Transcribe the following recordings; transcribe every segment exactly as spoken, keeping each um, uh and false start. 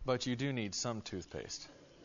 but you do need some toothpaste.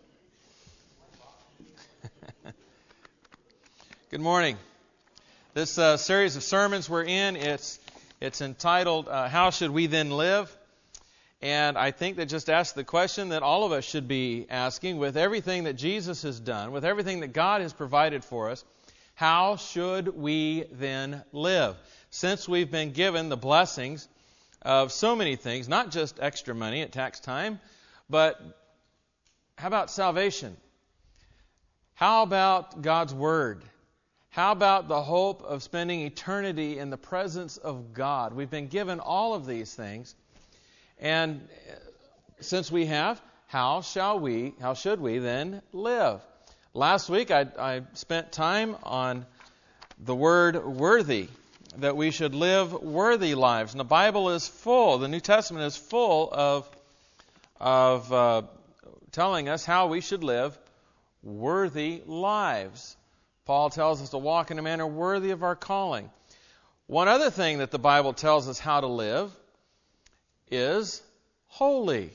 Good morning. This uh, series of sermons we're in, it's it's entitled, uh, How Should We Then Live? And I think that just asks the question that all of us should be asking, with everything that Jesus has done, with everything that God has provided for us, how should we then live? Since we've been given the blessings of so many things, not just extra money at tax time, but how about salvation? How about God's Word? How about the hope of spending eternity in the presence of God? We've been given all of these things. And since we have, how shall we, how should we then live? Last week I, I spent time on the word worthy, that we should live worthy lives. And the Bible is full, the New Testament is full of, of uh, telling us how we should live worthy lives. Paul tells us to walk in a manner worthy of our calling. One other thing that the Bible tells us how to live is holy.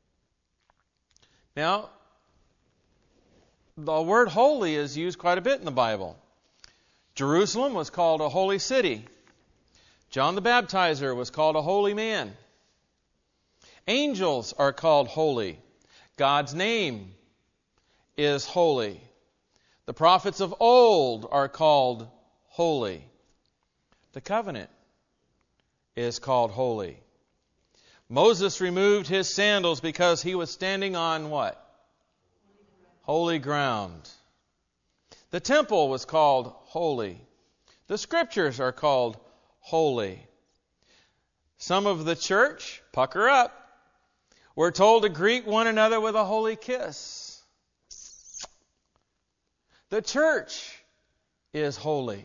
Now, the word holy is used quite a bit in the Bible. Jerusalem was called a holy city. John the Baptizer was called a holy man. Angels are called holy. God's name is holy. The prophets of old are called holy. The covenant is called holy. Moses removed his sandals because he was standing on what? Holy ground. The temple was called holy. The scriptures are called holy. Some of the church, pucker up, we're told to greet one another with a holy kiss. The church is holy.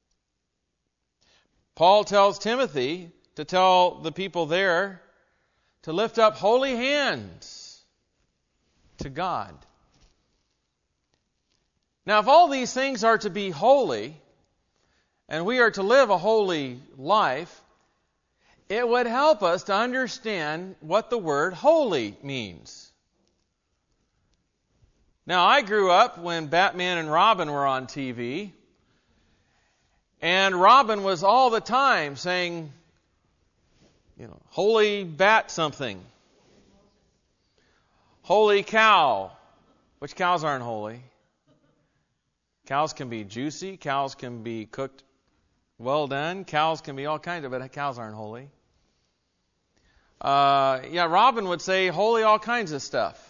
Paul tells Timothy to tell the people there to lift up holy hands to God. Now, if all these things are to be holy, and we are to live a holy life, it would help us to understand what the word holy means. Now, I grew up when Batman and Robin were on T V, and Robin was all the time saying, you know, holy bat something. Holy cow. Which cows aren't holy? Cows can be juicy. Cows can be cooked well done. Cows can be all kinds of, but cows aren't holy. Uh, yeah, Robin would say holy all kinds of stuff.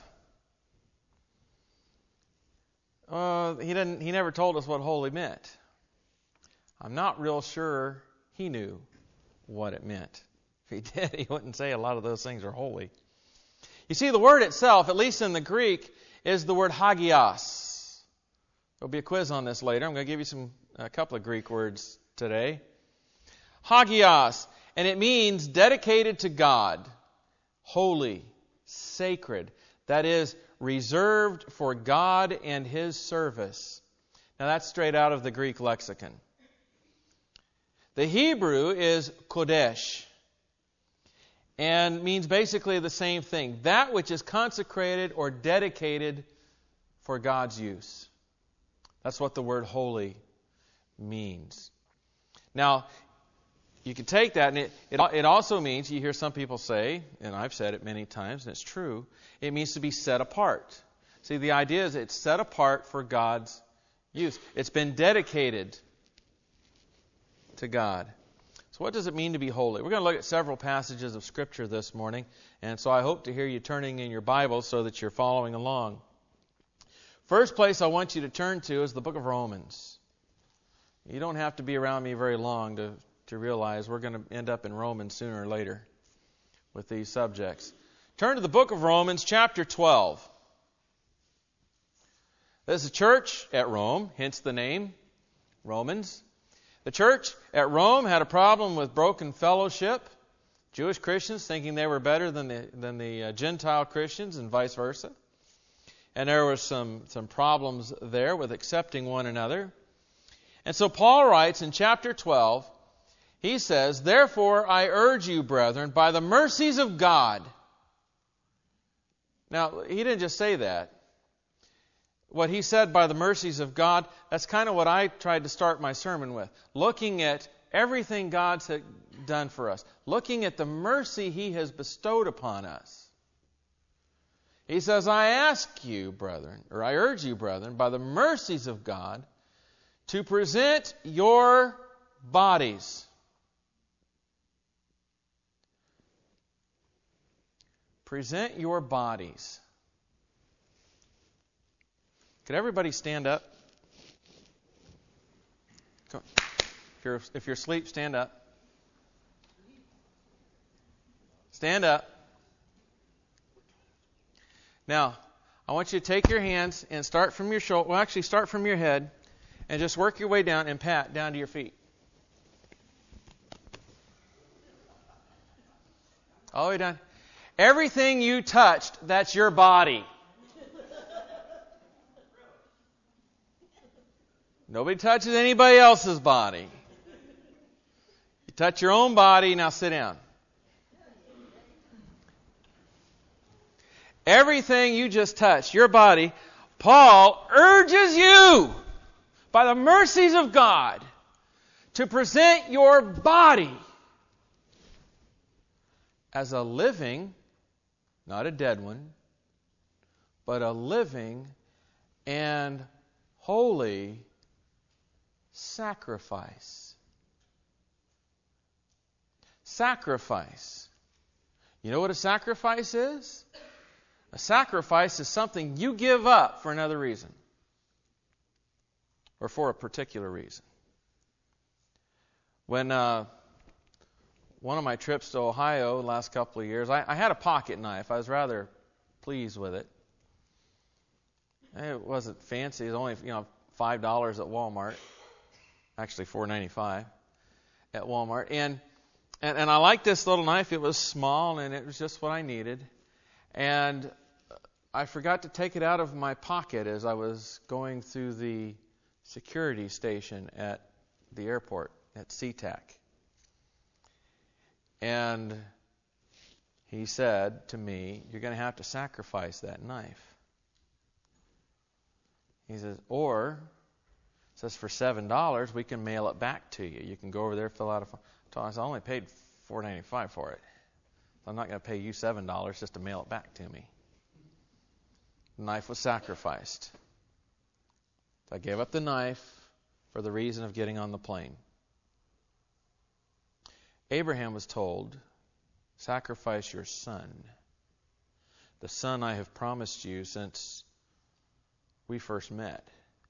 Uh, he didn't. He never told us what holy meant. I'm not real sure he knew what it meant. If he did, he wouldn't say a lot of those things are holy. You see, the word itself, at least in the Greek, is the word hagios. There'll be a quiz on this later. I'm going to give you some a couple of Greek words today. Hagios, and it means dedicated to God, holy, sacred. That is, reserved for God and His service. Now that's straight out of the Greek lexicon. The Hebrew is kodesh, and means basically the same thing. That which is consecrated or dedicated for God's use. That's what the word holy means. Now, you can take that, and it, it, it also means, you hear some people say, and I've said it many times, and it's true, it means to be set apart. See, the idea is it's set apart for God's use. It's been dedicated to God. So what does it mean to be holy? We're going to look at several passages of Scripture this morning, and so I hope to hear you turning in your Bible so that you're following along. First place I want you to turn to is the book of Romans. You don't have to be around me very long to to realize we're going to end up in Romans sooner or later with these subjects. Turn to the book of Romans, chapter twelve. There's a church at Rome, hence the name, Romans. The church at Rome had a problem with broken fellowship. Jewish Christians thinking they were better than the, than the uh, Gentile Christians and vice versa. And there were some, some problems there with accepting one another. And so Paul writes in chapter twelve, he says, "Therefore I urge you, brethren, by the mercies of God." Now, he didn't just say that. What he said, by the mercies of God, that's kind of what I tried to start my sermon with. Looking at everything God's done for us. Looking at the mercy He has bestowed upon us. He says, I ask you, brethren, or I urge you, brethren, by the mercies of God, to present your bodies. Present your bodies. Could everybody stand up? If you're, if you're asleep, stand up. Stand up. Now, I want you to take your hands and start from your shoulder. Well, actually, start from your head and just work your way down and pat down to your feet. All the way down. Everything you touched, that's your body. Nobody touches anybody else's body. You touch your own body, now sit down. Everything you just touched, your body, Paul urges you, by the mercies of God, to present your body as a living, not a dead one, but a living and holy sacrifice. Sacrifice. You know what a sacrifice is? A sacrifice is something you give up for another reason. Or for a particular reason. When uh, one of my trips to Ohio the last couple of years, I, I had a pocket knife. I was rather pleased with it. It wasn't fancy. It was only, you know, five dollars at Walmart. Actually, four ninety-five at Walmart. And, and and I liked this little knife. It was small, and it was just what I needed. And I forgot to take it out of my pocket as I was going through the security station at the airport at SeaTac. And he said to me, you're going to have to sacrifice that knife. He says, or, says for seven dollars, we can mail it back to you. You can go over there, fill out a form. I said, I only paid four ninety-five for it. I'm not going to pay you seven dollars just to mail it back to me. The knife was sacrificed. I gave up the knife for the reason of getting on the plane. Abraham was told, sacrifice your son, the son I have promised you since we first met.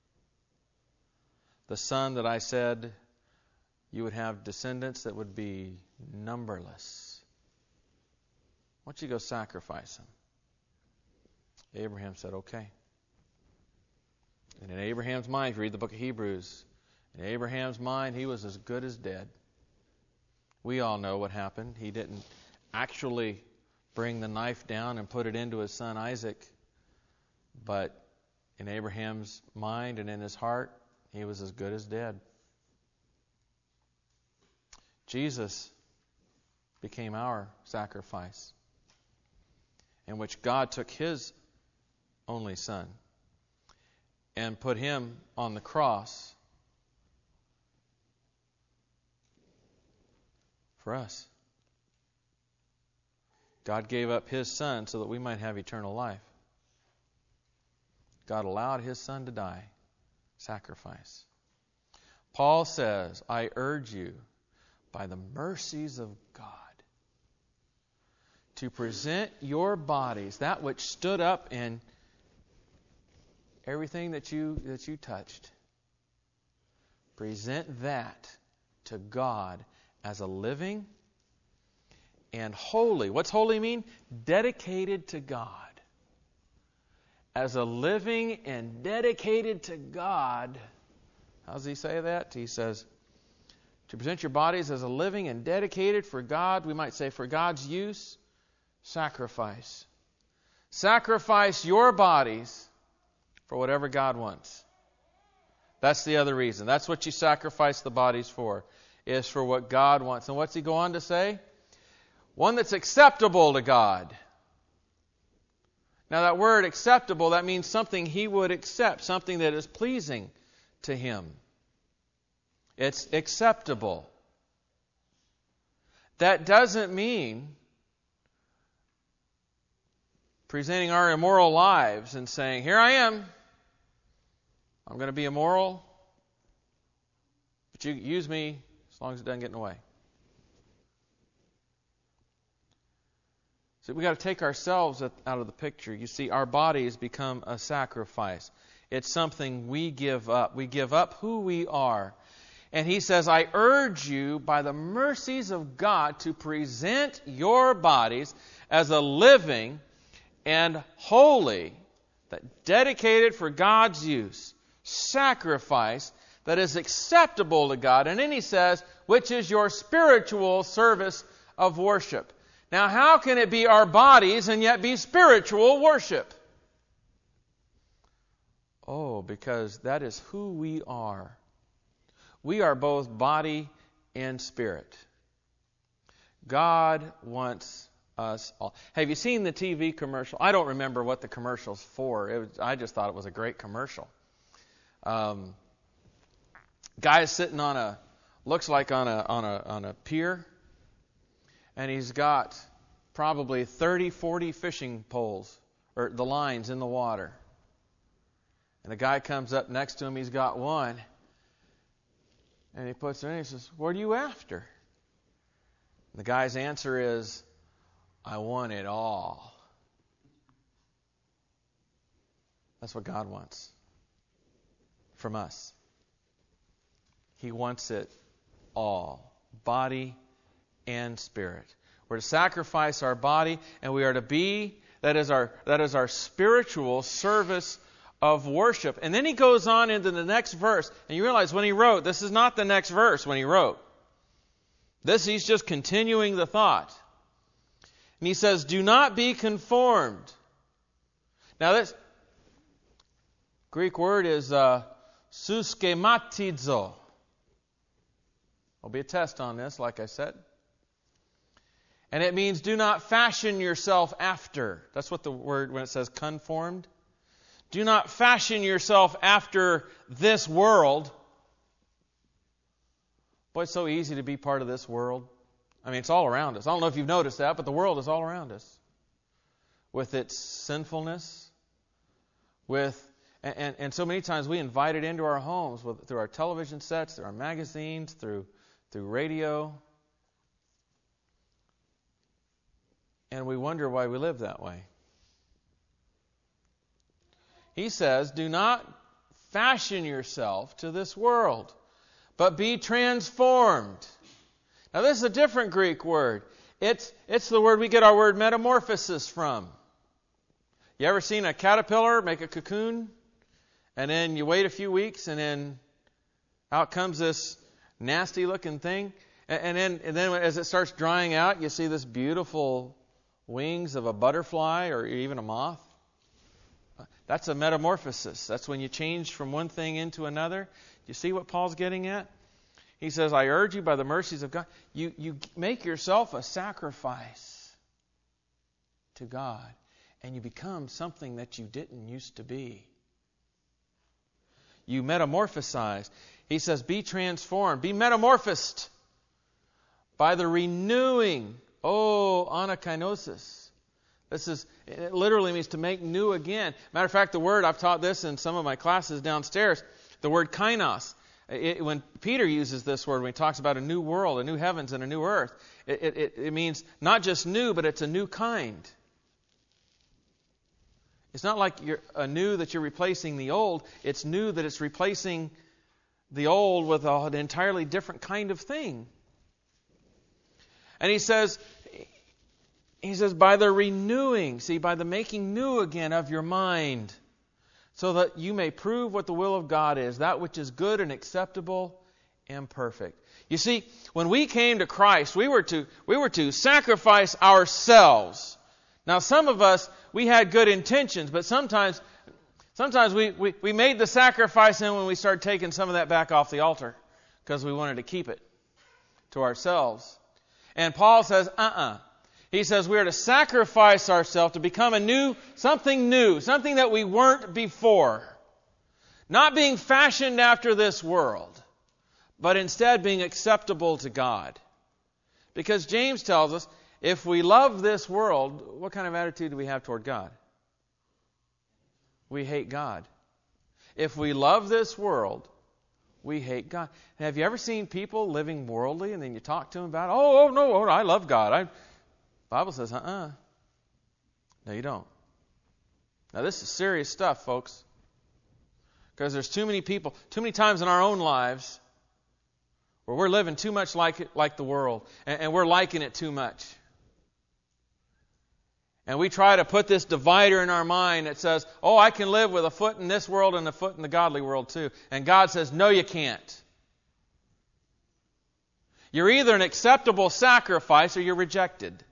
The son that I said you would have descendants that would be numberless. Why don't you go sacrifice him? Abraham said, okay. And in Abraham's mind, if you read the book of Hebrews, in Abraham's mind, he was as good as dead. We all know what happened. He didn't actually bring the knife down and put it into his son Isaac. But in Abraham's mind and in his heart, he was as good as dead. Jesus became our sacrifice, in which God took His only Son and put Him on the cross for us. God gave up His Son so that we might have eternal life. God allowed His Son to die. Sacrifice. Paul says, I urge you, by the mercies of God, to present your bodies, that which stood up in everything that you that you touched. Present that to God as a living and holy. What's holy mean? Dedicated to God. As a living and dedicated to God. How does he say that? He says, to present your bodies as a living and dedicated for God, we might say for God's use, sacrifice. Sacrifice your bodies for whatever God wants. That's the other reason. That's what you sacrifice the bodies for, is for what God wants. And what's he go on to say? One that's acceptable to God. Now that word acceptable, that means something He would accept, something that is pleasing to Him. It's acceptable. That doesn't mean presenting our immoral lives and saying, here I am, I'm going to be immoral, but you use me as long as it doesn't get in the way. So we've got to take ourselves out of the picture. You see, our bodies become a sacrifice. It's something we give up. We give up who we are. And He says, I urge you by the mercies of God to present your bodies as a living and holy, that dedicated for God's use, sacrifice that is acceptable to God. And then He says, which is your spiritual service of worship. Now, how can it be our bodies and yet be spiritual worship? Oh, because that is who we are. We are both body and spirit. God wants us all. Have you seen the T V commercial? I don't remember what the commercial's for. It was, I just thought it was a great commercial. Um, guy's sitting on a, looks like on a on a on a pier. And he's got probably thirty, forty fishing poles, or the lines in the water. And the guy comes up next to him, he's got one. And he puts it in, he says, what are you after? And the guy's answer is, I want it all. That's what God wants from us. He wants it all. Body and spirit. We're to sacrifice our body, and we are to be, that is our that is our spiritual service of worship. And then he goes on into the next verse, and you realize when he wrote, this is not the next verse when he wrote. This, he's just continuing the thought. And he says, do not be conformed. Now this Greek word is uh, suskematizo. There'll be a test on this, like I said. And it means do not fashion yourself after. That's what the word, when it says conformed. Do not fashion yourself after this world. Boy, it's so easy to be part of this world. I mean, it's all around us. I don't know if you've noticed that, but the world is all around us. With its sinfulness, with and, and, and so many times we invite it into our homes with, through our television sets, through our magazines, through through radio. And we wonder why we live that way. He says, do not fashion yourself to this world, but be transformed. Now this is a different Greek word. It's, it's the word we get our word metamorphosis from. You ever seen a caterpillar make a cocoon? And then you wait a few weeks and then out comes this nasty looking thing. And, and, then, and then as it starts drying out, you see this beautiful wings of a butterfly or even a moth. That's a metamorphosis. That's when you change from one thing into another. You see what Paul's getting at? He says, I urge you by the mercies of God, you, you make yourself a sacrifice to God, and you become something that you didn't used to be. You metamorphosize. He says, be transformed, be metamorphosed by the renewing. Oh, anakinosis. This is, it literally means to make new again. Matter of fact, the word, I've taught this in some of my classes downstairs, the word kainos. It, when Peter uses this word, when he talks about a new world, a new heavens and a new earth, it, it, it means not just new, but it's a new kind. It's not like you're a new that you're replacing the old. It's new that it's replacing the old with an entirely different kind of thing. And he says, he says, by the renewing, see, by the making new again of your mind, so that you may prove what the will of God is, that which is good and acceptable and perfect. You see, when we came to Christ, we were to we were to sacrifice ourselves. Now, some of us, we had good intentions, but sometimes sometimes we, we, we made the sacrifice, and when we started taking some of that back off the altar because we wanted to keep it to ourselves. And Paul says, uh-uh. He says we are to sacrifice ourselves to become a new, something new, something that we weren't before. Not being fashioned after this world, but instead being acceptable to God. Because James tells us, if we love this world, what kind of attitude do we have toward God? We hate God. If we love this world, we hate God. Have you ever seen people living worldly and then you talk to them about, oh, oh no, oh, I love God. I, the Bible says, uh-uh. No, you don't. Now, this is serious stuff, folks. Because there's too many people, too many times in our own lives where we're living too much like it, like the world, and, and we're liking it too much. And we try to put this divider in our mind that says, oh, I can live with a foot in this world and a foot in the godly world too. And God says, no, you can't. You're either an acceptable sacrifice or you're rejected.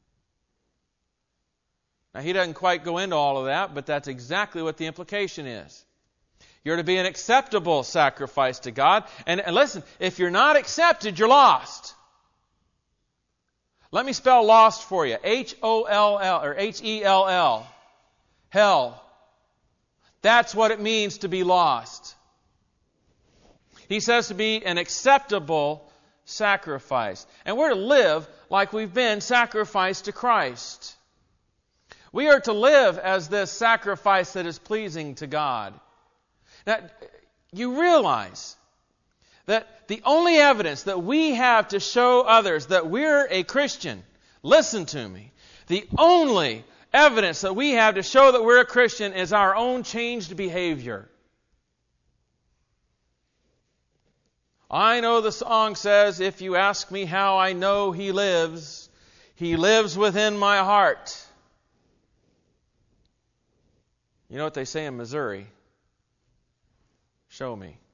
Now, he doesn't quite go into all of that, but that's exactly what the implication is. You're to be an acceptable sacrifice to God. And, and listen, if you're not accepted, you're lost. Let me spell lost for you. H O L L, or H E L L. Hell. That's what it means to be lost. He says to be an acceptable sacrifice. And we're to live like we've been sacrificed to Christ. We are to live as this sacrifice that is pleasing to God. Now, you realize that the only evidence that we have to show others that we're a Christian, listen to me, the only evidence that we have to show that we're a Christian is our own changed behavior. I know the song says, if you ask me how I know He lives, He lives within my heart. You know what they say in Missouri? Show me.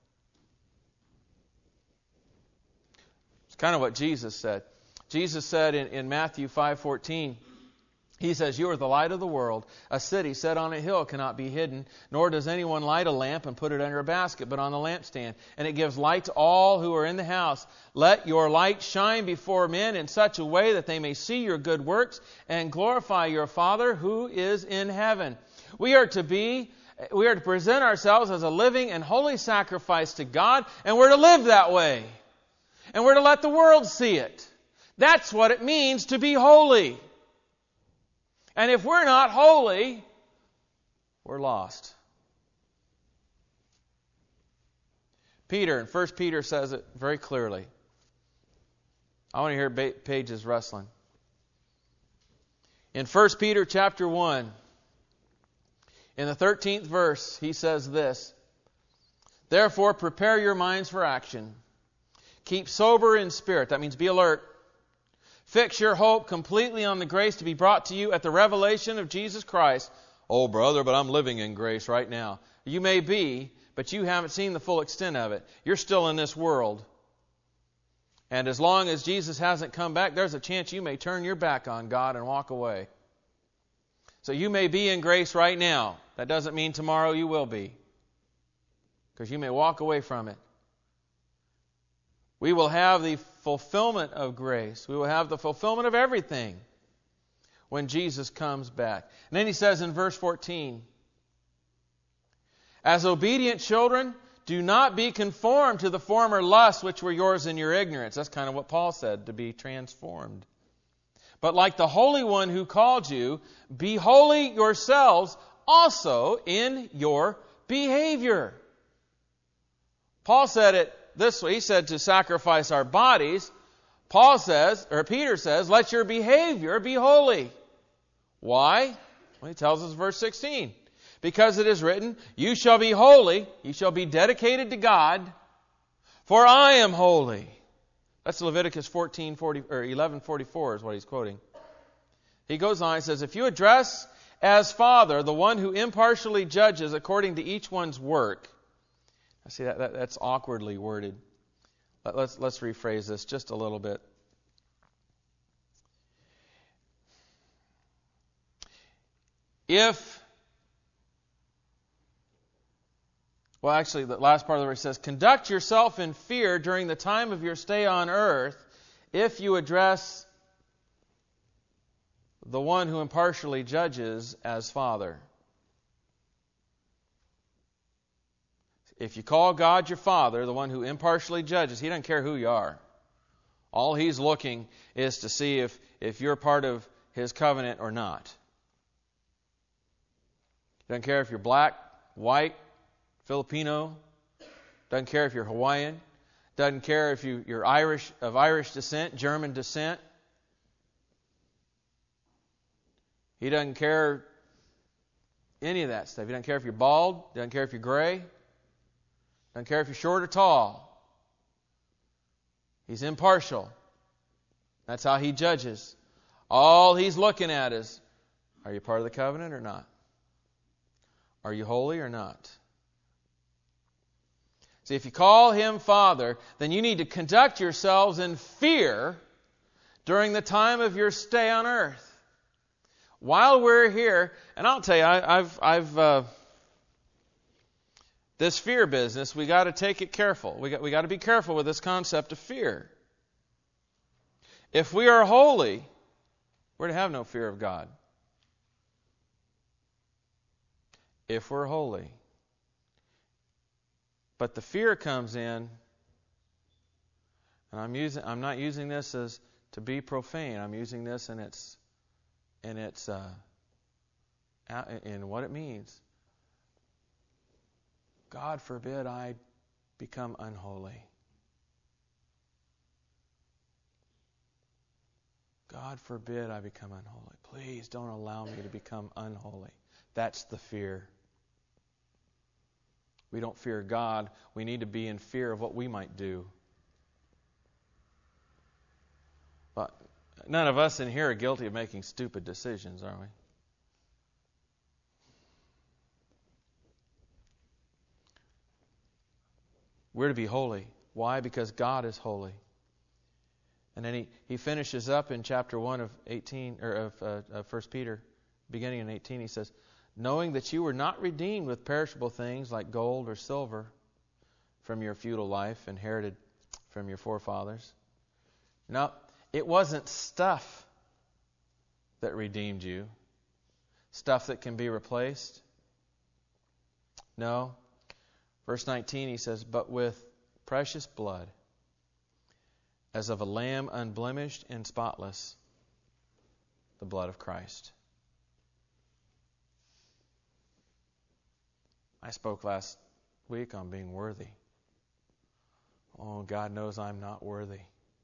It's kind of what Jesus said. Jesus said in, in Matthew five fourteen, He says, you are the light of the world. A city set on a hill cannot be hidden, nor does anyone light a lamp and put it under a basket, but on the lampstand. And it gives light to all who are in the house. Let your light shine before men in such a way that they may see your good works and glorify your Father who is in heaven. We are to be We are to present ourselves as a living and holy sacrifice to God, and we're to live that way. And we're to let the world see it. That's what it means to be holy. And if we're not holy, we're lost. Peter, in First Peter says it very clearly. I want to hear pages rustling. In First Peter chapter one, in the thirteenth verse, he says this, therefore, prepare your minds for action. Keep sober in spirit. That means be alert. Fix your hope completely on the grace to be brought to you at the revelation of Jesus Christ. Oh, brother, but I'm living in grace right now. You may be, but you haven't seen the full extent of it. You're still in this world. And as long as Jesus hasn't come back, there's a chance you may turn your back on God and walk away. So you may be in grace right now. That doesn't mean tomorrow you will be. Because you may walk away from it. We will have the fulfillment of grace. We will have the fulfillment of everything when Jesus comes back. And then he says in verse fourteen, as obedient children, do not be conformed to the former lusts which were yours in your ignorance. That's kind of what Paul said, to be transformed. But like the Holy One who called you, be holy yourselves also in your behavior. Paul said it this way. He said to sacrifice our bodies. Paul says, or Peter says, let your behavior be holy. Why? Well, he tells us in verse sixteen. Because it is written, you shall be holy, you shall be dedicated to God, for I am holy. That's Leviticus fourteen forty or eleven forty-four is what he's quoting. He goes on, he says, if you address as Father the one who impartially judges according to each one's work. I see that, that that's awkwardly worded. Let, let's let's rephrase this just a little bit. If Well, actually, the last part of the verse says, conduct yourself in fear during the time of your stay on earth, if you address the one who impartially judges as Father. If you call God your Father, the one who impartially judges, He doesn't care who you are. All He's looking is to see if, if you're part of His covenant or not. Doesn't care if you're black, white, Filipino. Doesn't care if you're Hawaiian. Doesn't care if you, you're Irish, of Irish descent, German descent. He doesn't care any of that stuff. He doesn't care if you're bald. Doesn't care if you're gray. Doesn't care if you're short or tall. He's impartial. That's how He judges. All He's looking at is, are you part of the covenant or not? Are you holy or not? See, if you call Him Father, then you need to conduct yourselves in fear during the time of your stay on earth. While we're here, and I'll tell you, I, I've, I've, uh, this fear business, we got to take it careful. We got, we got to be careful with this concept of fear. If we are holy, we're to have no fear of God. If we're holy. But the fear comes in, and I'm using, I'm not using this as to be profane. I'm using this in its, in its, uh, in what it means. God forbid I become unholy. God forbid I become unholy. Please don't allow me to become unholy. That's the fear. We don't fear God. We need to be in fear of what we might do. But none of us in here are guilty of making stupid decisions, are we? We're to be holy. Why? Because God is holy. And then he, he finishes up in chapter one of eighteen or of, uh, of First Peter, beginning in eighteen. He says, knowing that you were not redeemed with perishable things like gold or silver from your feudal life inherited from your forefathers. No, it wasn't stuff that redeemed you, stuff that can be replaced. No. Verse nineteen, he says, but with precious blood, as of a lamb unblemished and spotless, the blood of Christ. I spoke last week on being worthy. Oh, God knows I'm not worthy.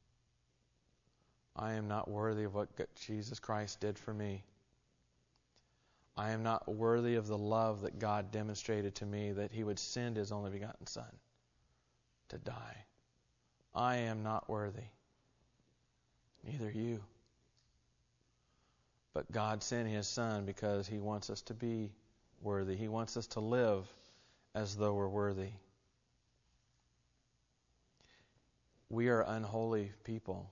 I am not worthy of what Jesus Christ did for me. I am not worthy of the love that God demonstrated to me, that He would send His only begotten Son to die. I am not worthy. Neither you. But God sent His Son because He wants us to be worthy. He wants us to live as though we're worthy. We are unholy people.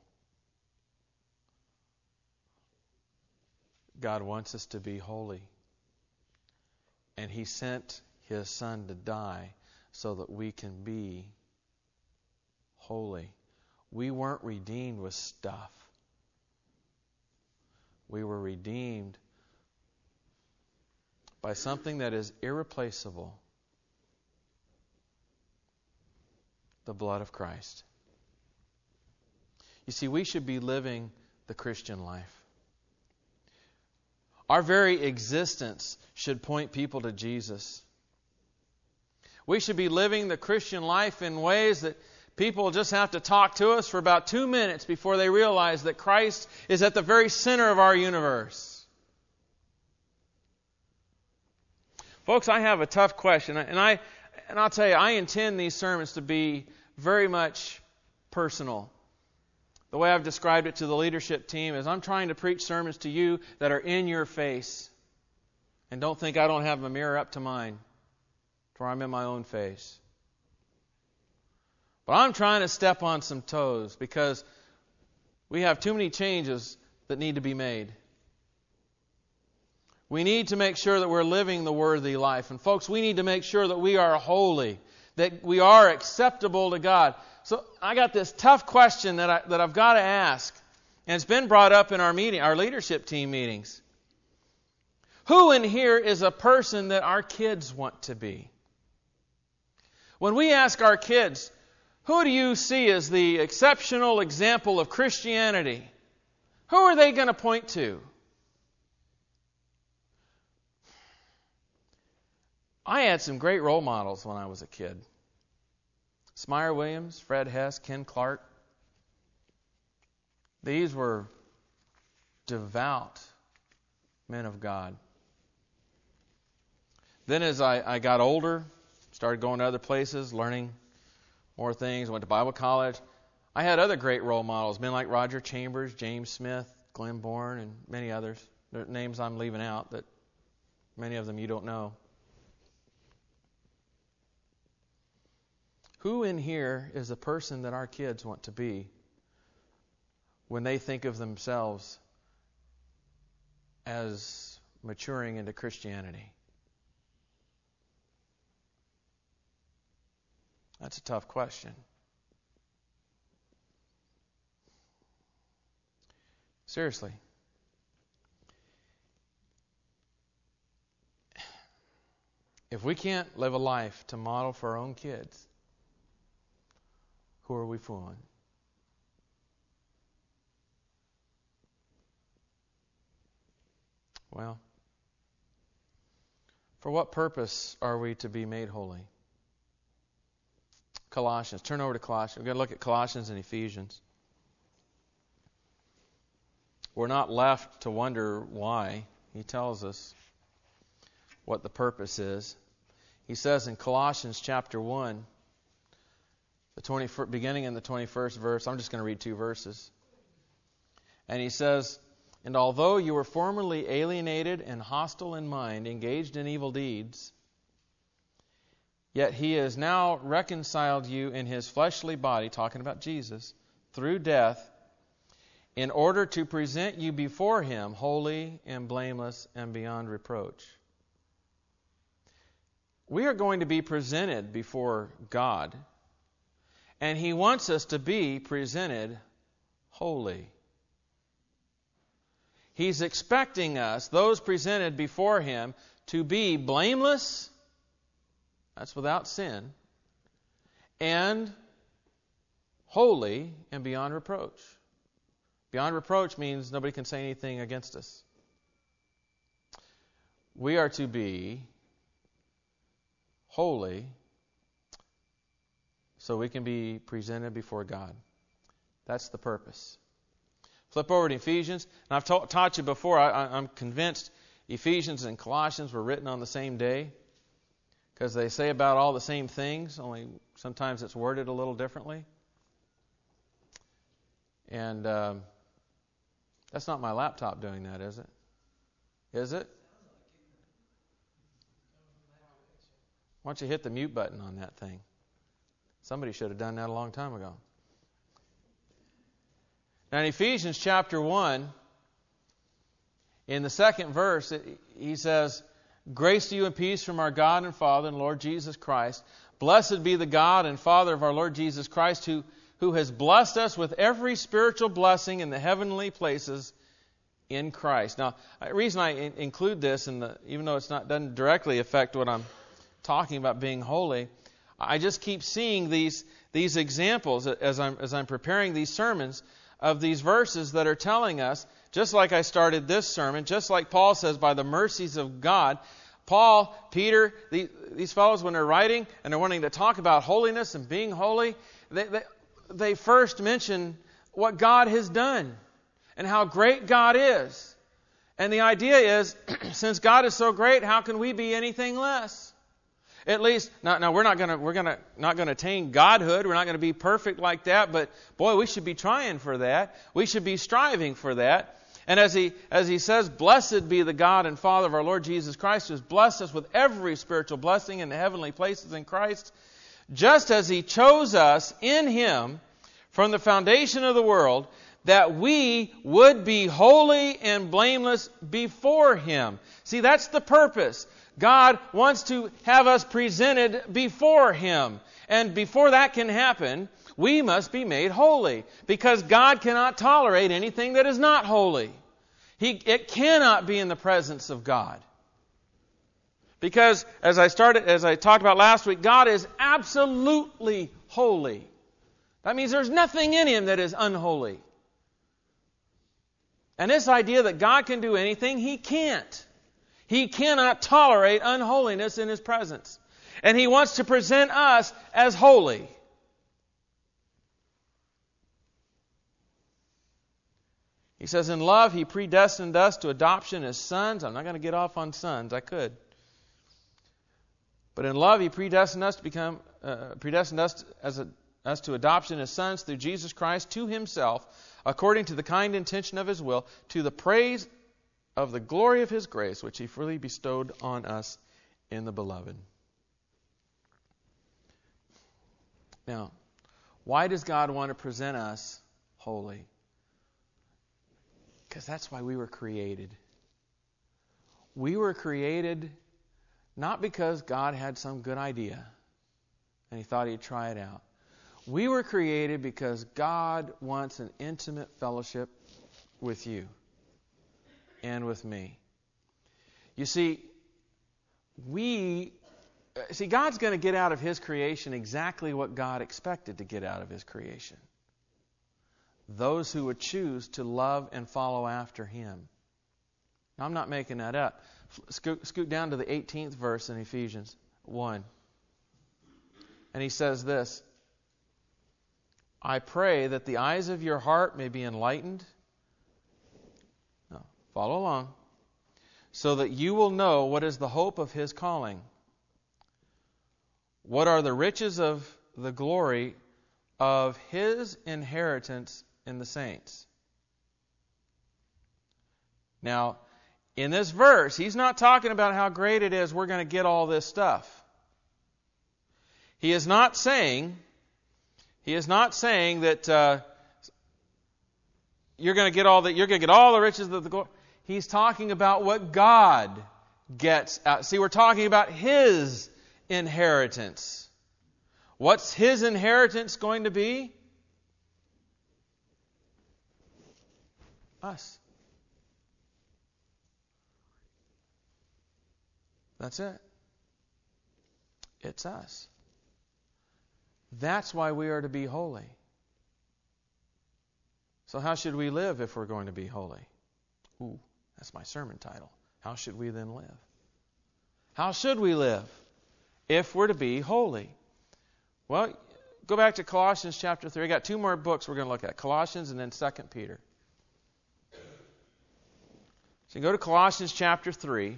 God wants us to be holy. And He sent His Son to die so that we can be holy. We weren't redeemed with stuff. We were redeemed by something that is irreplaceable. The blood of Christ. You see, we should be living the Christian life. Our very existence should point people to Jesus. We should be living the Christian life in ways that people just have to talk to us for about two minutes before they realize that Christ is at the very center of our universe. Folks, I have a tough question, and I and I'll tell you, I intend these sermons to be very much personal. The way I've described it to the leadership team is I'm trying to preach sermons to you that are in your face. And don't think I don't have a mirror up to mine, for I'm in my own face. But I'm trying to step on some toes because we have too many changes that need to be made. We need to make sure that we're living the worthy life. And folks, we need to make sure that we are holy, that we are acceptable to God. So I got this tough question that, I, that I've got to ask. And it's been brought up in our meeting, our leadership team meetings. Who in here is a person that our kids want to be? When we ask our kids, who do you see as the exceptional example of Christianity? Who are they going to point to? I had some great role models when I was a kid. Smyer Williams, Fred Hess, Ken Clark. These were devout men of God. Then as I, I got older, started going to other places, learning more things, went to Bible college, I had other great role models, men like Roger Chambers, James Smith, Glenn Bourne, and many others. There are names I'm leaving out that many of them you don't know. Who in here is a person that our kids want to be when they think of themselves as maturing into Christianity? That's a tough question. Seriously. If we can't live a life to model for our own kids, who are we fooling? Well, for what purpose are we to be made holy? Colossians. Turn over to Colossians. We're going to look at Colossians and Ephesians. We're not left to wonder why. He tells us what the purpose is. He says in Colossians chapter one, the twenty-first, beginning in the twenty-first verse, I'm just going to read two verses. And he says, "And although you were formerly alienated and hostile in mind, engaged in evil deeds, yet he has now reconciled you in his fleshly body," talking about Jesus, "through death, in order to present you before him holy and blameless and beyond reproach." We are going to be presented before God, and he wants us to be presented holy. He's expecting us, those presented before him, to be blameless, that's without sin, and holy and beyond reproach. Beyond reproach means nobody can say anything against us. We are to be holy so we can be presented before God. That's the purpose. Flip over to Ephesians. And I've ta- taught you before, I, I'm convinced Ephesians and Colossians were written on the same day because they say about all the same things, only sometimes it's worded a little differently. And um, that's not my laptop doing that, is it? Is it? Why don't you hit the mute button on that thing? Somebody should have done that a long time ago. Now in Ephesians chapter one, in the second verse, it, he says, "Grace to you and peace from our God and Father and Lord Jesus Christ. Blessed be the God and Father of our Lord Jesus Christ, who, who has blessed us with every spiritual blessing in the heavenly places in Christ." Now, the reason I in, include this, in the, even though it's not doesn't directly affect what I'm talking about being holy, I just keep seeing these these examples as I'm as I'm preparing these sermons of these verses that are telling us, just like I started this sermon, just like Paul says, by the mercies of God. Paul, Peter, the, these fellows, when they're writing and they're wanting to talk about holiness and being holy, they, they, they first mention what God has done and how great God is. And the idea is, since God is so great, how can we be anything less? At least, now, now we're not going to we're going to not going to attain godhood. We're not going to be perfect like that. But boy, we should be trying for that. We should be striving for that. And as he as he says, "Blessed be the God and Father of our Lord Jesus Christ, who has blessed us with every spiritual blessing in the heavenly places in Christ, just as He chose us in Him from the foundation of the world, that we would be holy and blameless before Him." See, that's the purpose. God wants to have us presented before Him. And before that can happen, We must be made holy because God cannot tolerate anything that is not holy. He, it cannot be in the presence of God. Because as I started, as I talked about last week, God is absolutely holy. That means there's nothing in Him that is unholy. And this idea that God can do anything, He can't. He cannot tolerate unholiness in His presence. And He wants to present us as holy. He says, in love, He predestined us to adoption as sons. I'm not going to get off on sons. I could. But in love, He predestined us to become, uh, predestined us as a, us to adoption as sons through Jesus Christ to Himself, according to the kind intention of His will, to the praise of the glory of His grace, which He freely bestowed on us in the Beloved. Now, why does God want to present us holy? Because that's why we were created. We were created not because God had some good idea and He thought He'd try it out. We were created because God wants an intimate fellowship with you and with me. You see, we see God's going to get out of His creation exactly what God expected to get out of His creation. Those who would choose to love and follow after Him. Now, I'm not making that up. Scoot, scoot down to the eighteenth verse in Ephesians one. And he says this, I pray that the eyes of your heart may be enlightened. No, follow along. So that you will know what is the hope of His calling. What are the riches of the glory of His inheritance in the saints. Now, in this verse, he's not talking about how great it is we're going to get all this stuff. He is not saying, he is not saying that uh, you're going to get all the you're going to get all the riches of the glory. He's talking about what God gets out. See, we're talking about His inheritance. What's His inheritance going to be? Us. That's it. It's us. That's why we are to be holy. So how should we live if we're going to be holy? Ooh, that's my sermon title. How should we then live? How should we live if we're to be holy? Well, go back to Colossians chapter three. I got two more books we're going to look at. Colossians and then Second Peter. So you go to Colossians chapter three.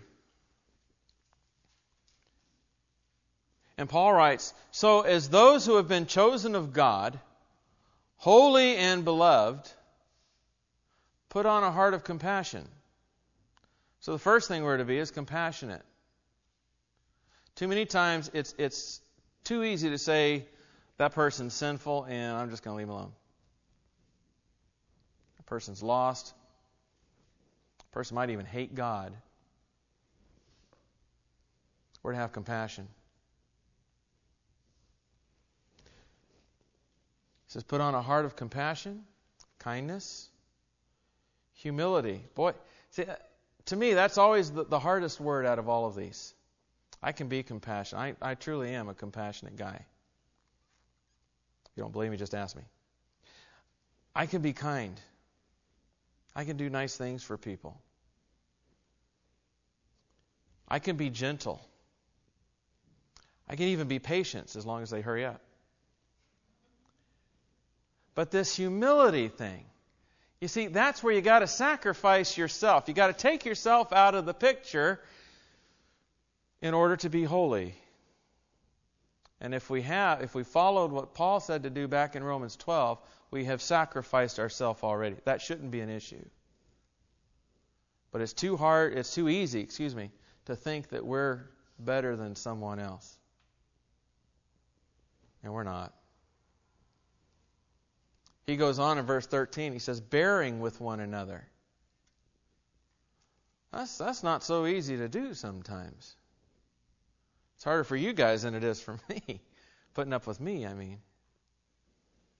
And Paul writes, so as those who have been chosen of God, holy and beloved, put on a heart of compassion. So the first thing we're to be is compassionate. Too many times it's it's too easy to say that person's sinful and I'm just going to leave him alone. A person's lost. A person might even hate God. We're to have compassion. It says, put on a heart of compassion, kindness, humility. Boy, see, to me, that's always the, the hardest word out of all of these. I can be compassionate. I, I truly am a compassionate guy. If you don't believe me, just ask me. I can be kind. I can do nice things for people. I can be gentle. I can even be patient as long as they hurry up. But this humility thing, you see, that's where you got to sacrifice yourself. You got to take yourself out of the picture in order to be holy. And if we have, if we followed what Paul said to do back in Romans twelve, we have sacrificed ourselves already. That shouldn't be an issue. But it's too hard, it's too easy, excuse me, to think that we're better than someone else. And we're not. He goes on in verse thirteen, he says, bearing with one another. That's, that's not so easy to do sometimes. It's harder for you guys than it is for me. Putting up with me, I mean.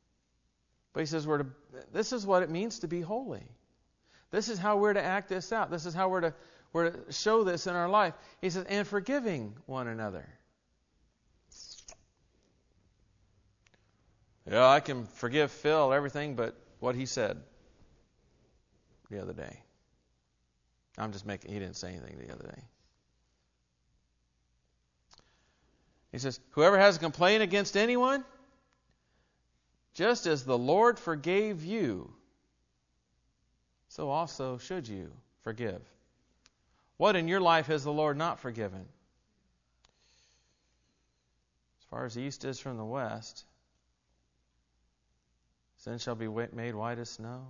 But he says we're to, this is what it means to be holy. This is how we're to act this out. This is how we're to, we're to show this in our life. He says, and forgiving one another. Yeah, I can forgive Phil everything but what he said the other day. I'm just making, he didn't say anything the other day. He says, whoever has a complaint against anyone, just as the Lord forgave you, so also should you forgive. What in your life has the Lord not forgiven? As far as the east is from the west, sin shall be made white as snow.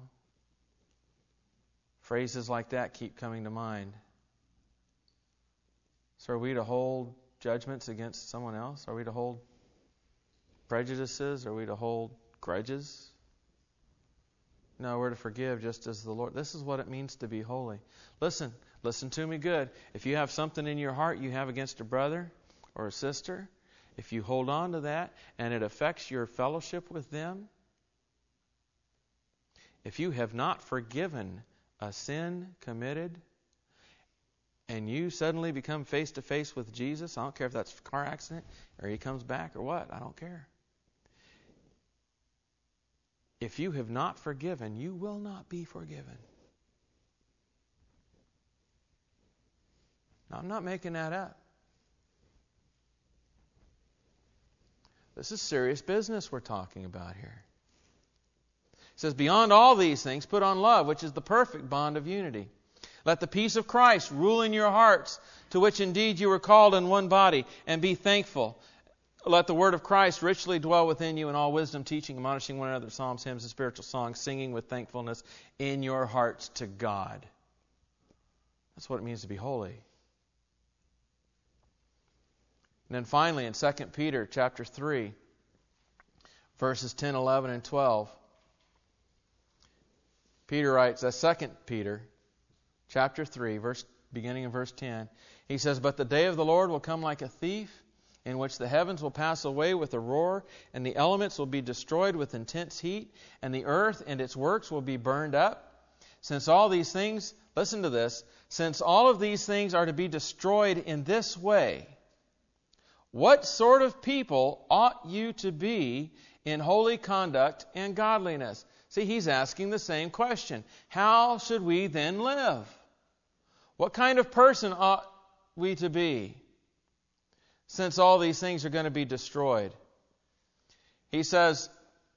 Phrases like that keep coming to mind. So are we to hold judgments against someone else? Are we to hold prejudices? Are we to hold grudges? No, we're to forgive just as the Lord. This is what it means to be holy. Listen, listen to me good. If you have something in your heart you have against a brother or a sister, if you hold on to that and it affects your fellowship with them, if you have not forgiven a sin committed and you suddenly become face to face with Jesus, I don't care if that's a car accident or he comes back or what, I don't care. If you have not forgiven, you will not be forgiven. Now, I'm not making that up. This is serious business we're talking about here. It says, beyond all these things, put on love, which is the perfect bond of unity. Let the peace of Christ rule in your hearts, to which indeed you were called in one body, and be thankful. Let the word of Christ richly dwell within you in all wisdom, teaching, admonishing one another, psalms, hymns, and spiritual songs, singing with thankfulness in your hearts to God. That's what it means to be holy. And then finally, in Second Peter chapter three, verses ten, eleven, and twelve, Peter writes, that's Second Peter chapter three, verse beginning in verse ten. He says, but the day of the Lord will come like a thief, in which the heavens will pass away with a roar, and the elements will be destroyed with intense heat, and the earth and its works will be burned up. Since all these things, listen to this, since all of these things are to be destroyed in this way, what sort of people ought you to be in holy conduct and godliness? See, he's asking the same question. How should we then live? What kind of person ought we to be, since all these things are going to be destroyed? He says,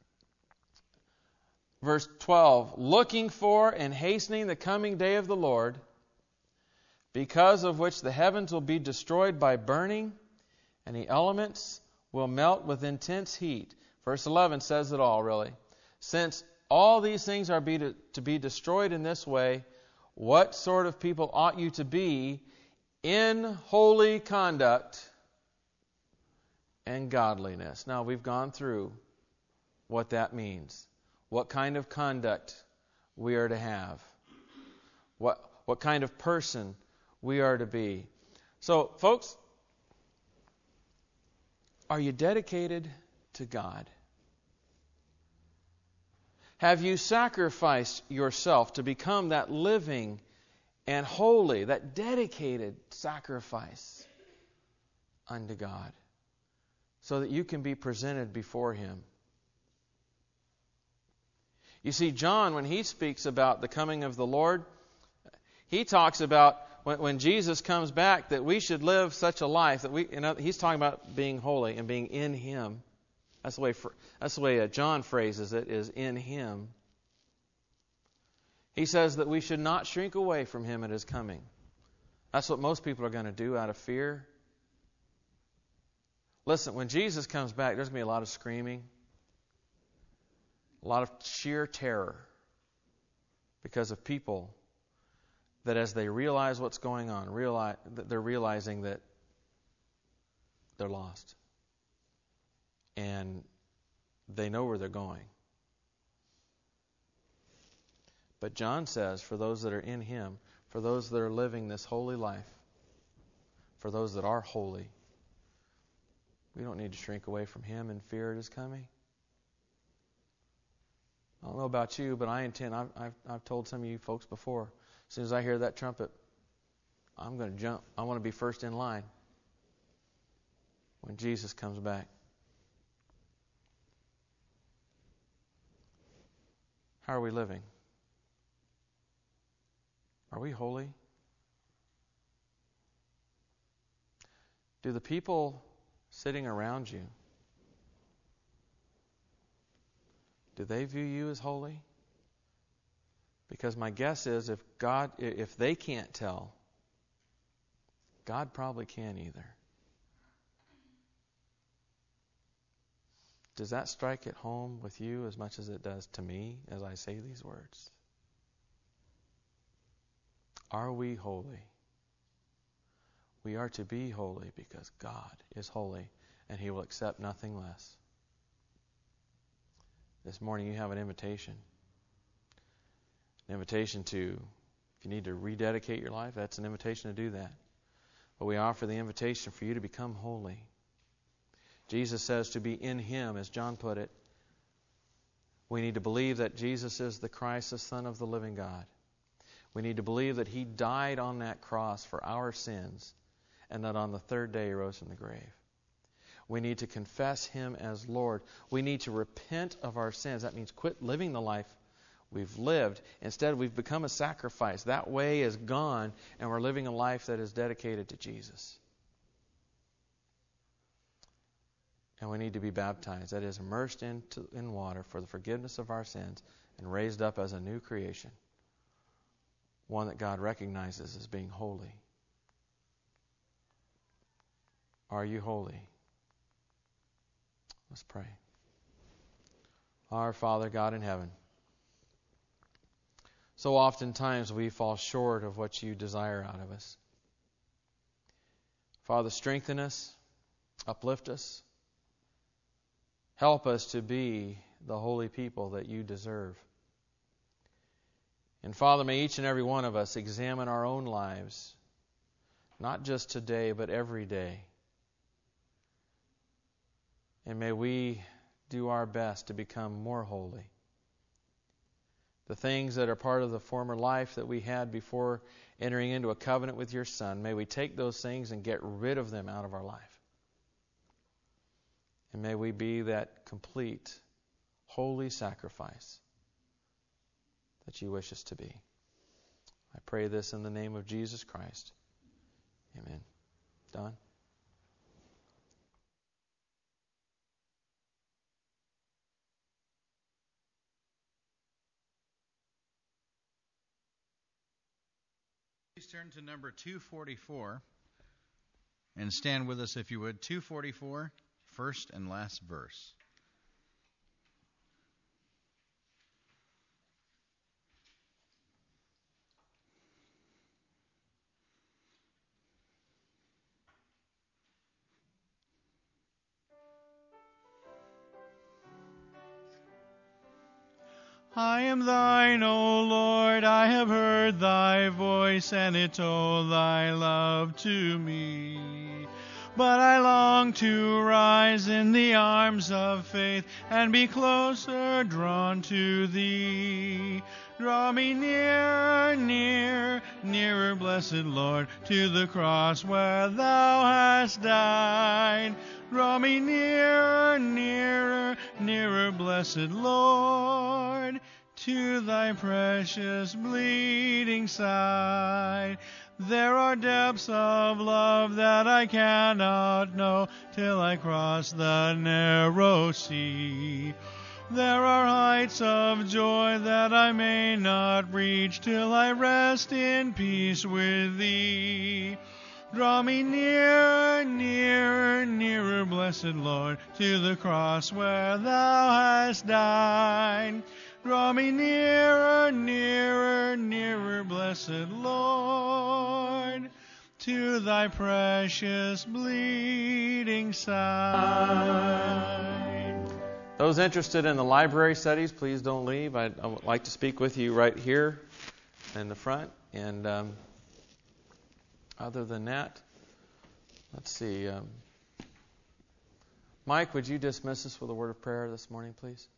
verse twelve, looking for and hastening the coming day of the Lord, because of which the heavens will be destroyed by burning, and the elements will melt with intense heat. Verse eleven says it all, really. Since all these things are be to, to be destroyed in this way, what sort of people ought you to be in holy conduct and godliness? Now, we've gone through what that means. What kind of conduct we are to have. What, what kind of person we are to be. So, folks, are you dedicated to God? Have you sacrificed yourself to become that living and holy, that dedicated sacrifice unto God, so that you can be presented before Him? You see, John, when he speaks about the coming of the Lord, he talks about when, when Jesus comes back that we should live such a life that we, you know, he's talking about being holy and being in Him. That's the way, that's the way John phrases it, is in Him. He says that we should not shrink away from Him at His coming. That's what most people are going to do out of fear. Listen, when Jesus comes back, there's going to be a lot of screaming, a lot of sheer terror, because of people that as they realize what's going on, realize that they're realizing that they're lost. And they know where they're going. But John says, for those that are in Him, for those that are living this holy life, for those that are holy, we don't need to shrink away from Him in fear at His coming. I don't know about you, but I intend, I've, I've, I've told some of you folks before, as soon as I hear that trumpet, I'm going to jump. I want to be first in line when Jesus comes back. How are we living? Are we holy? Do the people sitting around you, do they view you as holy? Because my guess is if God, if they can't tell, God probably can't either. Does that strike at home with you as much as it does to me as I say these words? Are we holy? We are to be holy because God is holy and He will accept nothing less. This morning you have an invitation. An invitation to, if you need to rededicate your life, that's an invitation to do that. But we offer the invitation for you to become holy. Jesus says to be in Him, as John put it. We need to believe that Jesus is the Christ, the Son of the living God. We need to believe that He died on that cross for our sins and that on the third day He rose from the grave. We need to confess Him as Lord. We need to repent of our sins. That means quit living the life we've lived. Instead, we've become a sacrifice. That way is gone, and we're living a life that is dedicated to Jesus. And we need to be baptized, that is, immersed into, in water for the forgiveness of our sins and raised up as a new creation, one that God recognizes as being holy. Are you holy? Let's pray. Our Father, God in heaven, so oftentimes we fall short of what You desire out of us. Father, strengthen us, uplift us, help us to be the holy people that You deserve. And Father, may each and every one of us examine our own lives, not just today, but every day. And may we do our best to become more holy. The things that are part of the former life that we had before entering into a covenant with Your Son, may we take those things and get rid of them out of our life. And may we be that complete, holy sacrifice that You wish us to be. I pray this in the name of Jesus Christ. Amen. Don? Please turn to number two forty-four and stand with us if you would. two forty-four, first and last verse. I am Thine, O Lord, I have heard Thy voice, and it told Thy love to me. But I long to rise in the arms of faith, and be closer drawn to Thee. Draw me nearer, near, nearer, blessed Lord, to the cross where Thou hast died. Draw me nearer, nearer, nearer, blessed Lord, to Thy precious bleeding side. There are depths of love that I cannot know till I cross the narrow sea. There are heights of joy that I may not reach till I rest in peace with Thee. Draw me nearer, nearer, nearer, blessed Lord, to the cross where Thou hast died. Draw me nearer, nearer, nearer, blessed Lord, to Thy precious bleeding side. Those interested in the library studies, please don't leave. I'd, I would like to speak with you right here in the front. And um, other than that, let's see. Um, Mike, would you dismiss us with a word of prayer this morning, please?